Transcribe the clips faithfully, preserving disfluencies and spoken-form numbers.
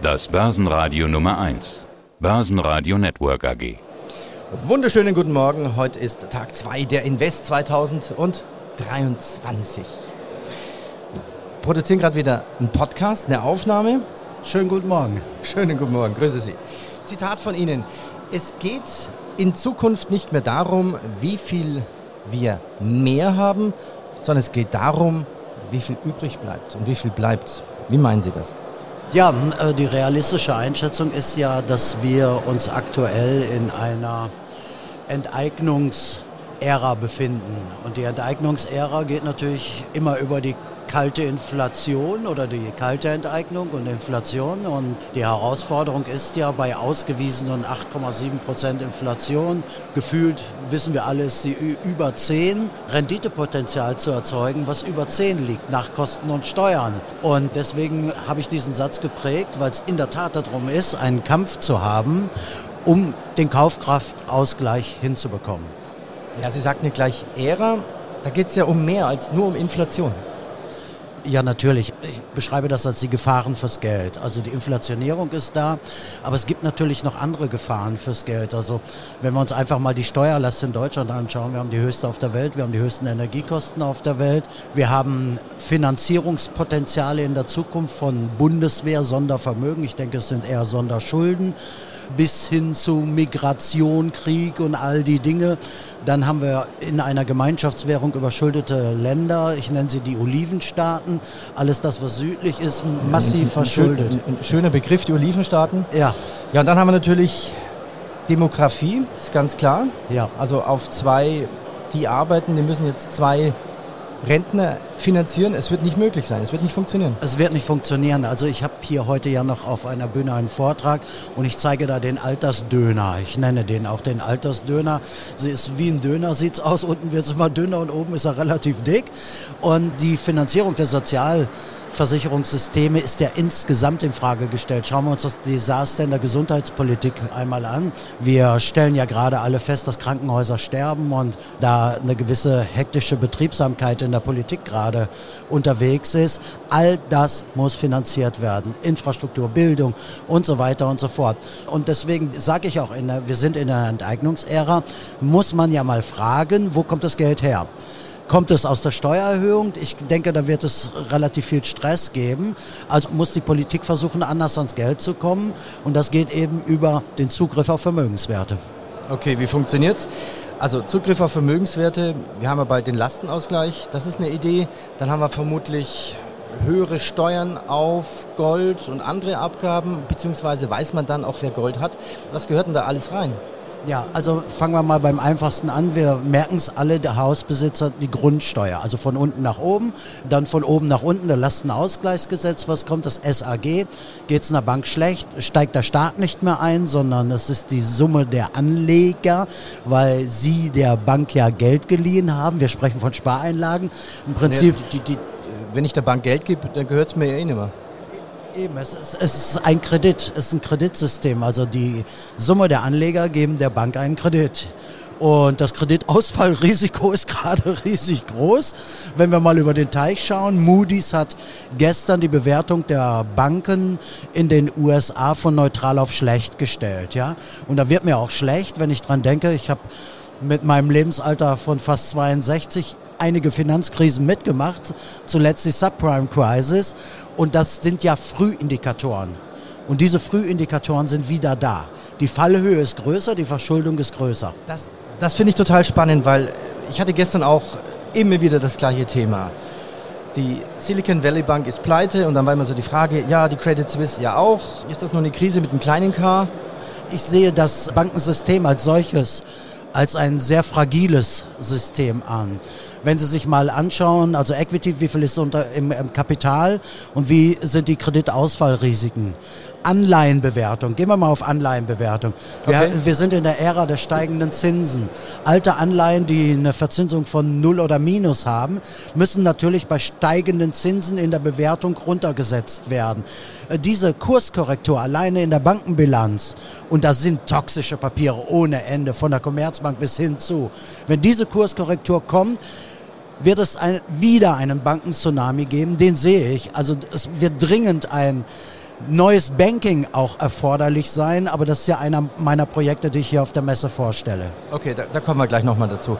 Das Börsenradio Nummer eins. Börsenradio Network A G. Wunderschönen guten Morgen. Heute ist Tag zwei der Invest zweitausenddreiundzwanzig. Produzieren gerade wieder einen Podcast, eine Aufnahme. Schönen guten Morgen. Schönen guten Morgen, grüße Sie. Zitat von Ihnen. Es geht in Zukunft nicht mehr darum, wie viel wir mehr haben, sondern es geht darum, wie viel übrig bleibt und wie viel bleibt. Wie meinen Sie das? Ja, die realistische Einschätzung ist ja, dass wir uns aktuell in einer Enteignungsära befinden. Und die Enteignungsära geht natürlich immer über die kalte Inflation oder die kalte Enteignung und Inflation. Und die Herausforderung ist ja bei ausgewiesenen acht Komma sieben Prozent Inflation, gefühlt wissen wir alles, sie über zehn, Renditepotenzial zu erzeugen, was über zehn liegt, nach Kosten und Steuern. Und deswegen habe ich diesen Satz geprägt, weil es in der Tat darum ist, einen Kampf zu haben, um den Kaufkraftausgleich hinzubekommen. Ja, Sie sagten nicht gleich Ära, da geht es ja um mehr als nur um Inflation. Ja, natürlich. Ich beschreibe das als die Gefahren fürs Geld. Also die Inflationierung ist da, aber es gibt natürlich noch andere Gefahren fürs Geld. Also wenn wir uns einfach mal die Steuerlast in Deutschland anschauen, wir haben die höchste auf der Welt, wir haben die höchsten Energiekosten auf der Welt, wir haben Finanzierungspotenziale in der Zukunft von Bundeswehr, Sondervermögen, ich denke, es sind eher Sonderschulden, bis hin zu Migration, Krieg und all die Dinge. Dann haben wir in einer Gemeinschaftswährung überschuldete Länder, ich nenne sie die Olivenstaaten, alles das, was südlich ist, massiv verschuldet. Ein, ein, ein schöner Begriff, die Olivenstaaten. Ja. Ja, und dann haben wir natürlich Demografie, ist ganz klar. Ja. Also auf zwei, die arbeiten, die müssen jetzt zwei Rentner finanzieren, es wird nicht möglich sein, es wird nicht funktionieren. Es wird nicht funktionieren. Also ich habe hier heute ja noch auf einer Bühne einen Vortrag und ich zeige da den Altersdöner. Ich nenne den auch den Altersdöner. Sie ist wie ein Döner, sieht es aus, unten wird es immer dünner und oben ist er relativ dick. Und die Finanzierung der Sozialversicherungssysteme ist ja insgesamt in Frage gestellt. Schauen wir uns das Desaster in der Gesundheitspolitik einmal an. Wir stellen ja gerade alle fest, dass Krankenhäuser sterben und da eine gewisse hektische Betriebsamkeit in der Politik gerade unterwegs ist. All das muss finanziert werden. Infrastruktur, Bildung und so weiter und so fort. Und deswegen sage ich auch, in der, wir sind in einer Enteignungsära, muss man ja mal fragen, wo kommt das Geld her? Kommt es aus der Steuererhöhung? Ich denke, da wird es relativ viel Stress geben. Also muss die Politik versuchen, anders ans Geld zu kommen. Und das geht eben über den Zugriff auf Vermögenswerte. Okay, wie funktioniert's? Also Zugriff auf Vermögenswerte, wir haben ja bald den Lastenausgleich, das ist eine Idee. Dann haben wir vermutlich höhere Steuern auf Gold und andere Abgaben, beziehungsweise weiß man dann auch, wer Gold hat. Was gehört denn da alles rein? Ja, also fangen wir mal beim einfachsten an. Wir merken es alle, der Hausbesitzer, die Grundsteuer. Also von unten nach oben, dann von oben nach unten, der Lastenausgleichsgesetz. Was kommt? Das S A G. Geht es einer Bank schlecht, steigt der Staat nicht mehr ein, sondern es ist die Summe der Anleger, weil sie der Bank ja Geld geliehen haben. Wir sprechen von Spareinlagen. Im Prinzip... Ja, die, die, wenn ich der Bank Geld gebe, dann gehört es mir ja eh nicht mehr. Eben, es ist, es ist ein Kredit, es ist ein Kreditsystem. Also die Summe der Anleger geben der Bank einen Kredit. Und das Kreditausfallrisiko ist gerade riesig groß. Wenn wir mal über den Teich schauen, Moody's hat gestern die Bewertung der Banken in den U S A von neutral auf schlecht gestellt. Ja? Und da wird mir auch schlecht, wenn ich dran denke, ich habe mit meinem Lebensalter von fast zweiundsechzig einige Finanzkrisen mitgemacht, zuletzt die Subprime-Crisis, und das sind ja Frühindikatoren. Und diese Frühindikatoren sind wieder da. Die Fallhöhe ist größer, die Verschuldung ist größer. Das, das finde ich total spannend, weil ich hatte gestern auch immer wieder das gleiche Thema. Die Silicon Valley Bank ist pleite und dann war immer so die Frage, ja, die Credit Suisse ja auch. Ist das nur eine Krise mit einem kleinen K? Ich sehe das Bankensystem als solches als ein sehr fragiles System an. Wenn Sie sich mal anschauen, also Equity, wie viel ist unter im, im Kapital und wie sind die Kreditausfallrisiken? Anleihenbewertung, gehen wir mal auf Anleihenbewertung. Wir, okay. wir sind in der Ära der steigenden Zinsen. Alte Anleihen, die eine Verzinsung von Null oder Minus haben, müssen natürlich bei steigenden Zinsen in der Bewertung runtergesetzt werden. Diese Kurskorrektur alleine in der Bankenbilanz, und das sind toxische Papiere ohne Ende, von der Commerzbank bis hin zu, wenn diese Kurskorrektur kommt, wird es ein, wieder einen Banken-Tsunami geben, den sehe ich. Also es wird dringend ein neues Banking auch erforderlich sein, aber das ist ja einer meiner Projekte, die ich hier auf der Messe vorstelle. Okay, da, da kommen wir gleich nochmal dazu.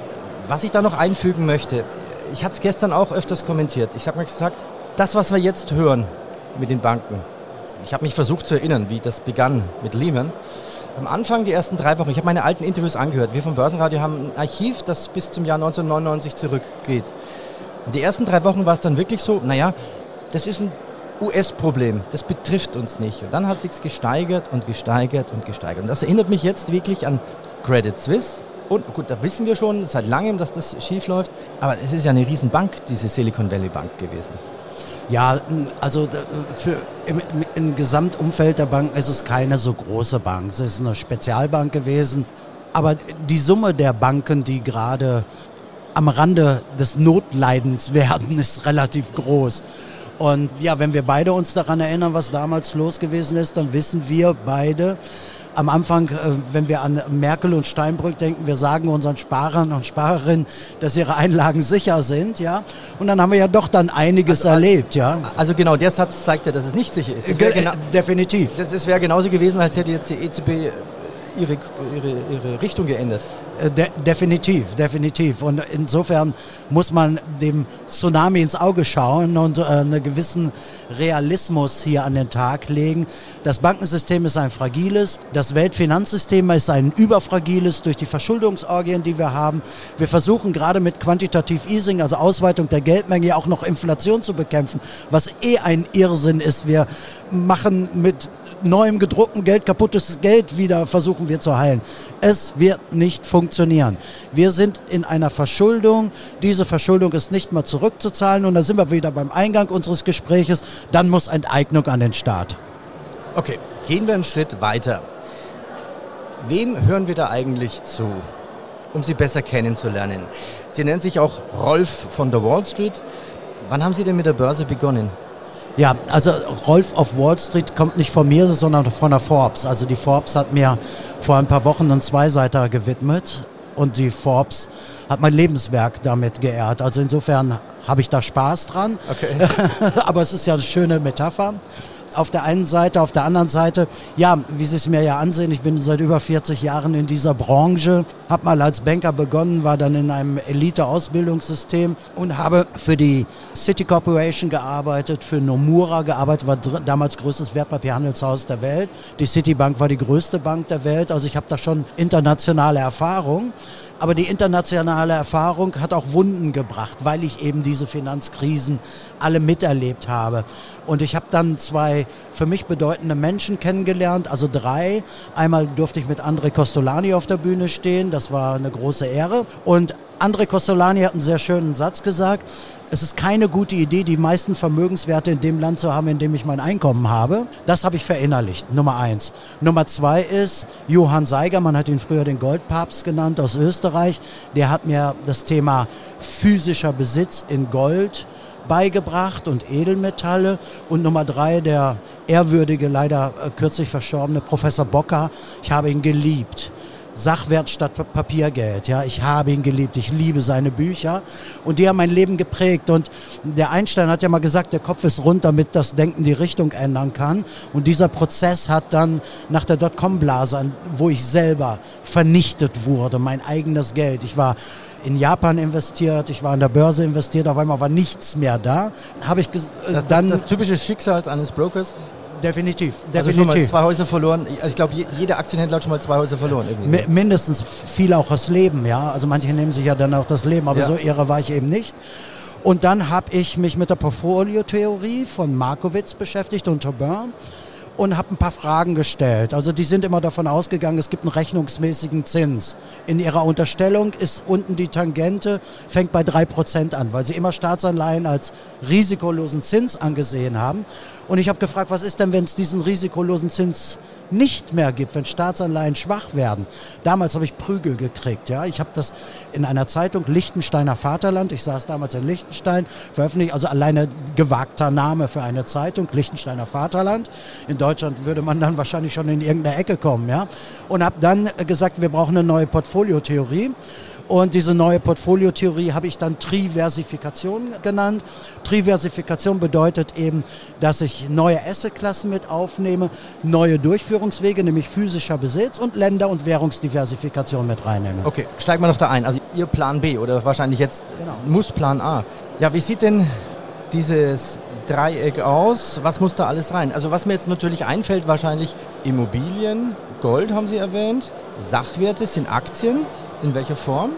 Was ich da noch einfügen möchte, ich hatte es gestern auch öfters kommentiert. Ich habe mir gesagt, das, was wir jetzt hören mit den Banken, ich habe mich versucht zu erinnern, wie das begann mit Lehman. Am Anfang, die ersten drei Wochen, ich habe meine alten Interviews angehört. Wir vom Börsenradio haben ein Archiv, das bis zum Jahr neunzehnhundertneunundneunzig zurückgeht. Und die ersten drei Wochen war es dann wirklich so, naja, das ist ein U S-Problem, das betrifft uns nicht. Und dann hat es sich gesteigert und gesteigert und gesteigert. Und das erinnert mich jetzt wirklich an Credit Suisse. Und gut, da wissen wir schon seit langem, dass das schief läuft. Aber es ist ja eine Riesenbank, diese Silicon Valley Bank gewesen. Ja, also für, im, im Gesamtumfeld der Banken ist es keine so große Bank. Es ist eine Spezialbank gewesen. Aber die Summe der Banken, die gerade am Rande des Notleidens werden, ist relativ groß. Und ja, wenn wir beide uns daran erinnern, was damals los gewesen ist, dann wissen wir beide, am Anfang, wenn wir an Merkel und Steinbrück denken, wir sagen unseren Sparern und Sparerinnen, dass ihre Einlagen sicher sind, ja. Und dann haben wir ja doch dann einiges also, erlebt, ja. Also genau, der Satz zeigt ja, dass es nicht sicher ist. Das Ge- gena- definitiv. Das wäre genauso gewesen, als hätte jetzt die E Z B ihre, ihre, ihre Richtung geändert. De- definitiv, definitiv. Und insofern muss man dem Tsunami ins Auge schauen und äh, einen gewissen Realismus hier an den Tag legen. Das Bankensystem ist ein fragiles, das Weltfinanzsystem ist ein überfragiles durch die Verschuldungsorgien, die wir haben. Wir versuchen gerade mit Quantitative Easing, also Ausweitung der Geldmenge, ja auch noch Inflation zu bekämpfen, was eh ein Irrsinn ist. Wir machen mit neuem gedruckten Geld, kaputtes Geld wieder versuchen wir zu heilen. Es wird nicht funktionieren. Wir sind in einer Verschuldung. Diese Verschuldung ist nicht mehr zurückzuzahlen und da sind wir wieder beim Eingang unseres Gespräches. Dann muss Enteignung an den Staat. Okay, gehen wir einen Schritt weiter. Wem hören wir da eigentlich zu, um Sie besser kennenzulernen? Sie nennen sich auch Rolf von der Wall Street. Wann haben Sie denn mit der Börse begonnen? Ja, also Rolf auf Wall Street kommt nicht von mir, sondern von der Forbes. Also die Forbes hat mir vor ein paar Wochen einen Zweiseiter gewidmet und die Forbes hat mein Lebenswerk damit geehrt. Also insofern habe ich da Spaß dran. Okay. Aber es ist ja eine schöne Metapher. Auf der einen Seite, auf der anderen Seite, ja, wie Sie es mir ja ansehen, ich bin seit über vierzig Jahren in dieser Branche, habe mal als Banker begonnen, war dann in einem Elite-Ausbildungssystem und habe für die Citi Corporation gearbeitet, für Nomura gearbeitet, war dr- damals größtes Wertpapierhandelshaus der Welt. Die Citibank war die größte Bank der Welt, also ich habe da schon internationale Erfahrung. Aber die internationale Erfahrung hat auch Wunden gebracht, weil ich eben diese Finanzkrisen alle miterlebt habe. Und ich habe dann zwei für mich bedeutende Menschen kennengelernt, also drei. Einmal durfte ich mit André Costolani auf der Bühne stehen, das war eine große Ehre. Und André Costolani hat einen sehr schönen Satz gesagt: Es ist keine gute Idee, die meisten Vermögenswerte in dem Land zu haben, in dem ich mein Einkommen habe. Das habe ich verinnerlicht, Nummer eins. Nummer zwei ist Johann Seiger, man hat ihn früher den Goldpapst genannt, aus Österreich. Der hat mir das Thema physischer Besitz in Gold beigebracht und Edelmetalle. Und Nummer drei, der ehrwürdige, leider äh, kürzlich verstorbene Professor Bocker. Ich habe ihn geliebt. Sachwert statt Papiergeld, ja, ich habe ihn geliebt, ich liebe seine Bücher und die haben mein Leben geprägt und der Einstein hat ja mal gesagt, der Kopf ist rund, damit das Denken die Richtung ändern kann und dieser Prozess hat dann nach der Dotcom-Blase, wo ich selber vernichtet wurde, mein eigenes Geld, ich war in Japan investiert, ich war an der Börse investiert, auf einmal war nichts mehr da, habe ich ges- das, dann... Das typische Schicksal eines Brokers? Definitiv, definitiv. Also schon mal zwei Häuser verloren. Also ich glaube, jeder Aktienhändler hat schon mal zwei Häuser verloren. Irgendwie. M- mindestens viel auch das Leben, ja. Also manche nehmen sich ja dann auch das Leben, aber ja. so irre war ich eben nicht. Und dann habe ich mich mit der Portfoliotheorie von Markowitz beschäftigt und Taubin und habe ein paar Fragen gestellt. Also die sind immer davon ausgegangen, es gibt einen rechnungsmäßigen Zins. In ihrer Unterstellung ist unten die Tangente, fängt bei drei Prozent an, weil sie immer Staatsanleihen als risikolosen Zins angesehen haben. Und ich habe gefragt, was ist denn, wenn es diesen risikolosen Zins nicht mehr gibt, wenn Staatsanleihen schwach werden? Damals habe ich Prügel gekriegt. Ja? Ich habe das in einer Zeitung, Liechtensteiner Vaterland, ich saß damals in Liechtenstein, veröffentlicht, also alleine gewagter Name für eine Zeitung, Liechtensteiner Vaterland. In Deutschland würde man dann wahrscheinlich schon in irgendeine Ecke kommen. Ja? Und habe dann gesagt, wir brauchen eine neue Portfoliotheorie. Und diese neue Portfoliotheorie habe ich dann Triversifikation genannt. Triversifikation bedeutet eben, dass ich ich neue Assetklassen mit aufnehme, neue Durchführungswege, nämlich physischer Besitz und Länder- und Währungsdiversifikation mit reinnehme. Okay, steigen wir noch da ein. Also Ihr Plan B oder wahrscheinlich jetzt Genau. muss Plan A. Ja, wie sieht denn dieses Dreieck aus? Was muss da alles rein? Also was mir jetzt natürlich einfällt, wahrscheinlich Immobilien, Gold haben Sie erwähnt, Sachwerte sind Aktien. In welcher Form?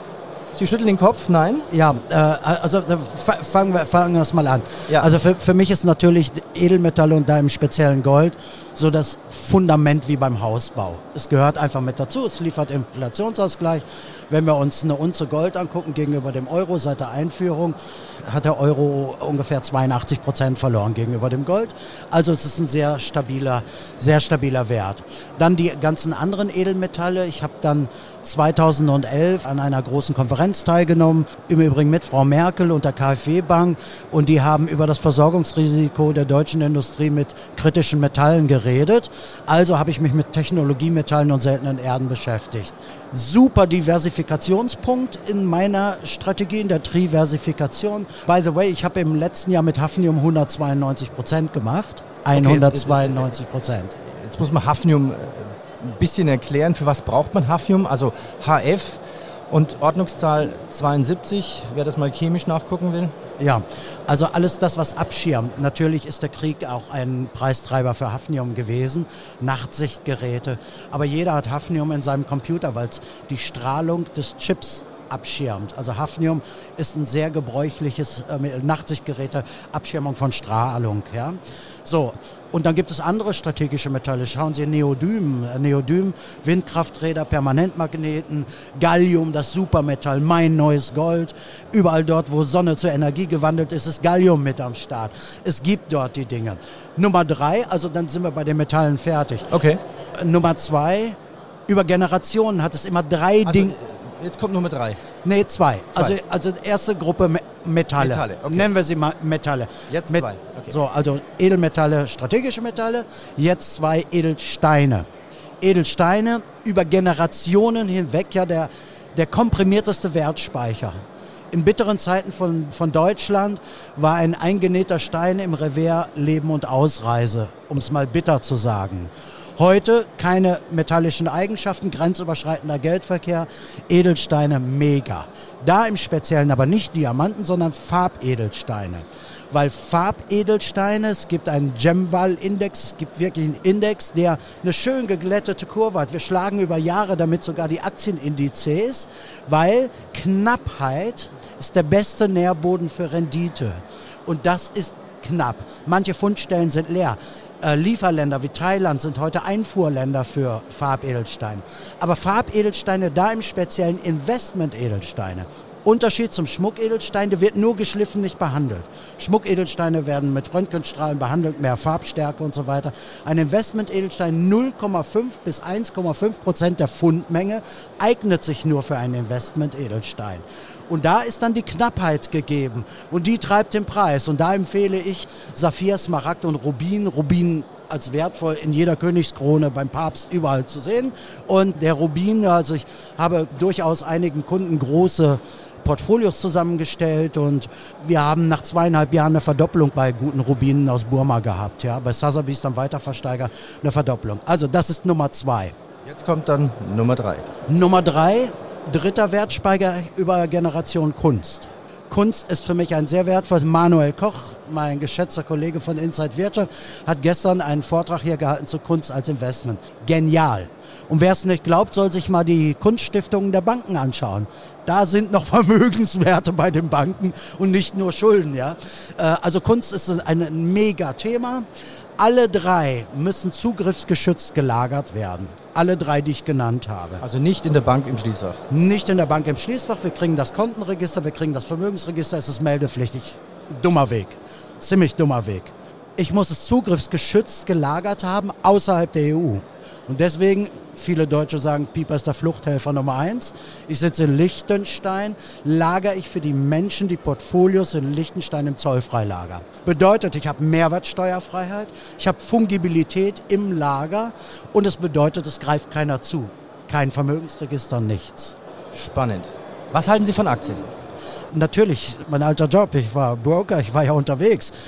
Sie schütteln den Kopf, nein? Ja, äh, also äh, fangen wir, fangen wir das mal an. Ja. Also für, für mich ist natürlich Edelmetalle und da im speziellen Gold so das Fundament wie beim Hausbau. Es gehört einfach mit dazu, es liefert Inflationsausgleich. Wenn wir uns eine Unze Gold angucken gegenüber dem Euro seit der Einführung, hat der Euro ungefähr zweiundachtzig Prozent verloren gegenüber dem Gold. Also es ist ein sehr stabiler, sehr stabiler Wert. Dann die ganzen anderen Edelmetalle. Ich habe dann zweitausendelf an einer großen Konferenz teilgenommen, im Übrigen mit Frau Merkel und der KfW-Bank, und die haben über das Versorgungsrisiko der deutschen Industrie mit kritischen Metallen geredet. Also habe ich mich mit Technologiemetallen und seltenen Erden beschäftigt. Super Diversifikationspunkt in meiner Strategie, in der Triversifikation. By the way, ich habe im letzten Jahr mit Hafnium hundertzweiundneunzig Prozent gemacht. hundertzweiundneunzig Prozent. Jetzt muss man Hafnium ein bisschen erklären, für was braucht man Hafnium? Also H F und Ordnungszahl zweiundsiebzig, wer das mal chemisch nachgucken will. Ja, also alles das, was abschirmt. Natürlich ist der Krieg auch ein Preistreiber für Hafnium gewesen, Nachtsichtgeräte. Aber jeder hat Hafnium in seinem Computer, weil es die Strahlung des Chips abschirmt. Also Hafnium ist ein sehr gebräuchliches äh, Nachtsichtgeräte, Abschirmung von Strahlung. Ja? So, und dann gibt es andere strategische Metalle. Schauen Sie, Neodym, Neodym, Windkrafträder, Permanentmagneten, Gallium, das Supermetall, mein neues Gold. Überall dort, wo Sonne zur Energie gewandelt ist, ist Gallium mit am Start. Es gibt dort die Dinge. Nummer drei, also dann sind wir bei den Metallen fertig. Okay. Äh, Nummer zwei, über Generationen hat es immer drei Also, Dinge. jetzt kommt Nummer drei. Nee, zwei. Zwei. Also, also erste Gruppe Me- Metalle. Metalle, okay. Nennen wir sie mal Metalle. Jetzt Met- zwei, okay. So, also Edelmetalle, strategische Metalle. Jetzt zwei Edelsteine. Edelsteine über Generationen hinweg ja der, der komprimierteste Wertspeicher. In bitteren Zeiten von, von Deutschland war ein eingenähter Stein im Revers Leben und Ausreise, um es mal bitter zu sagen. Heute keine metallischen Eigenschaften, grenzüberschreitender Geldverkehr, Edelsteine mega. Da im Speziellen aber nicht Diamanten, sondern Farbedelsteine. Weil Farbedelsteine, es gibt einen Gemval-Index, es gibt wirklich einen Index, der eine schön geglättete Kurve hat. Wir schlagen über Jahre damit sogar die Aktienindizes, weil Knappheit ist der beste Nährboden für Rendite. Und das ist knapp. Manche Fundstellen sind leer. Äh, Lieferländer wie Thailand sind heute Einfuhrländer für Farbedelsteine. Aber Farbedelsteine, da im speziellen Investment-Edelsteine. Unterschied zum Schmuckedelstein, der wird nur geschliffen, nicht behandelt. Schmuckedelsteine werden mit Röntgenstrahlen behandelt, mehr Farbstärke und so weiter. Ein Investment-Edelstein null Komma fünf bis eins Komma fünf Prozent der Fundmenge eignet sich nur für einen Investment-Edelstein. Und da ist dann die Knappheit gegeben und die treibt den Preis. Und da empfehle ich Saphir, Smaragd und Rubin. Rubin als wertvoll in jeder Königskrone, beim Papst überall zu sehen. Und der Rubin, also ich habe durchaus einigen Kunden große Portfolios zusammengestellt und wir haben nach zweieinhalb Jahren eine Verdopplung bei guten Rubinen aus Burma gehabt. Ja, bei Sotheby's dann weiter versteigert, eine Verdopplung. Also das ist Nummer zwei. Jetzt kommt dann Nummer drei. Nummer drei, dritter Wertspeicher über Generation Kunst. Kunst ist für mich ein sehr wertvoll. Manuel Koch, mein geschätzter Kollege von Inside Wirtschaft, hat gestern einen Vortrag hier gehalten zu Kunst als Investment. Genial. Und wer es nicht glaubt, soll sich mal die Kunststiftungen der Banken anschauen. Da sind noch Vermögenswerte bei den Banken und nicht nur Schulden. Ja? Also Kunst ist ein Mega-Thema. Alle drei müssen zugriffsgeschützt gelagert werden. Alle drei, die ich genannt habe. Also nicht in der Bank im Schließfach. Nicht in der Bank im Schließfach. Wir kriegen das Kontenregister, wir kriegen das Vermögensregister. Es ist meldepflichtig. Dummer Weg. Ziemlich dummer Weg. Ich muss es zugriffsgeschützt gelagert haben außerhalb der E U. Und deswegen, viele Deutsche sagen, Pieper ist der Fluchthelfer Nummer eins. Ich sitze in Liechtenstein, lagere ich für die Menschen die Portfolios in Liechtenstein im Zollfreilager. Bedeutet, ich habe Mehrwertsteuerfreiheit, ich habe Fungibilität im Lager und es bedeutet, es greift keiner zu. Kein Vermögensregister, nichts. Spannend. Was halten Sie von Aktien? Natürlich, mein alter Job, ich war Broker, ich war ja unterwegs.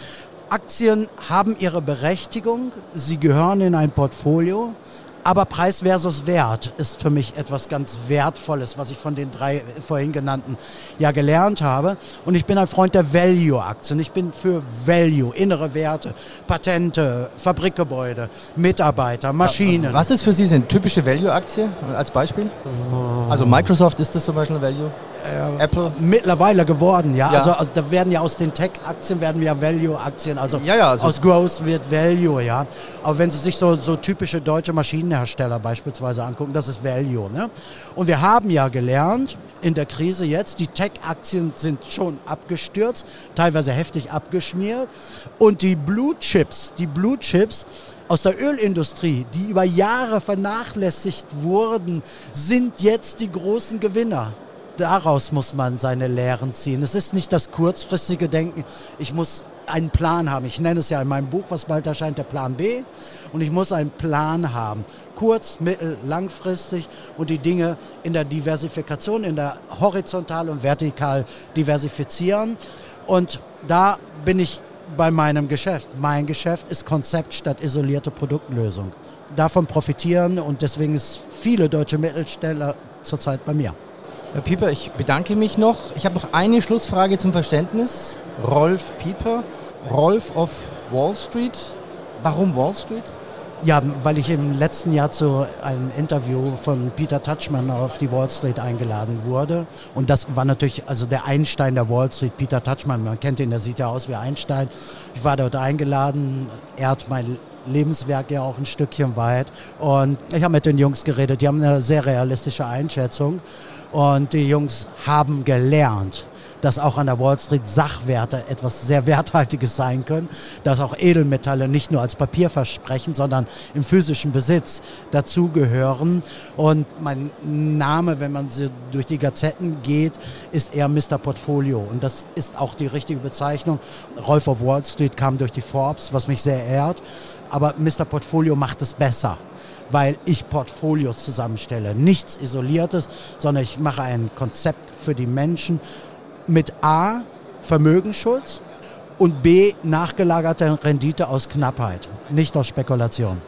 Aktien haben ihre Berechtigung, sie gehören in ein Portfolio, aber Preis versus Wert ist für mich etwas ganz Wertvolles, was ich von den drei vorhin genannten ja gelernt habe. Und ich bin ein Freund der Value-Aktien. Ich bin für Value, innere Werte, Patente, Fabrikgebäude, Mitarbeiter, Maschinen. Was ist für Sie eine typische Value-Aktie als Beispiel? Also Microsoft, ist das zum Beispiel eine Value? Äh, Apple? Mittlerweile geworden, ja. ja. Also, also da werden ja aus den Tech-Aktien werden ja Value-Aktien, also, ja, ja, also aus Growth wird Value, ja. Aber wenn Sie sich so, so typische deutsche Maschinenhersteller beispielsweise angucken, das ist Value, ne? Und wir haben ja gelernt, in der Krise jetzt, die Tech-Aktien sind schon abgestürzt, teilweise heftig abgeschmiert. Und die Blue Chips, die Blue Chips aus der Ölindustrie, die über Jahre vernachlässigt wurden, sind jetzt die großen Gewinner. Daraus muss man seine Lehren ziehen. Es ist nicht das kurzfristige Denken, ich muss einen Plan haben. Ich nenne es ja in meinem Buch, was bald erscheint, der Plan B. Und ich muss einen Plan haben. Kurz-, mittel-, langfristig und die Dinge in der Diversifikation, in der horizontal und vertikal diversifizieren. Und da bin ich bei meinem Geschäft. Mein Geschäft ist Konzept statt isolierte Produktlösung. Davon profitieren und deswegen ist viele deutsche Mittelständler zurzeit bei mir. Herr Pieper, ich bedanke mich noch. Ich habe noch eine Schlussfrage zum Verständnis. Rolf Pieper, Rolf of Wall Street. Warum Wall Street? Ja, weil ich im letzten Jahr zu einem Interview von Peter Tuchman auf die Wall Street eingeladen wurde. Und das war natürlich also der Einstein der Wall Street, Peter Tuchman. Man kennt ihn, der sieht ja aus wie Einstein. Ich war dort eingeladen. Er hat mein Lebenswerk ja auch ein Stückchen weit. Und ich habe mit den Jungs geredet. Die haben eine sehr realistische Einschätzung. Und die Jungs haben gelernt, dass auch an der Wall Street Sachwerte etwas sehr Werthaltiges sein können, dass auch Edelmetalle nicht nur als Papierversprechen, sondern im physischen Besitz dazugehören. Und mein Name, wenn man so durch die Gazetten geht, ist eher Mister Portfolio. Und das ist auch die richtige Bezeichnung. Rolf of Wall Street kam durch die Forbes, was mich sehr ehrt. Aber Mister Portfolio macht es besser, weil ich Portfolios zusammenstelle. Nichts Isoliertes, sondern ich mache ein Konzept für die Menschen mit A, Vermögensschutz und B, nachgelagerte Rendite aus Knappheit, nicht aus Spekulation.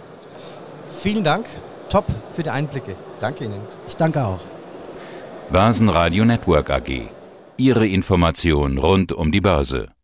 Vielen Dank, top für die Einblicke. Danke Ihnen. Ich danke auch. Börsenradio Network A G. Ihre Information rund um die Börse.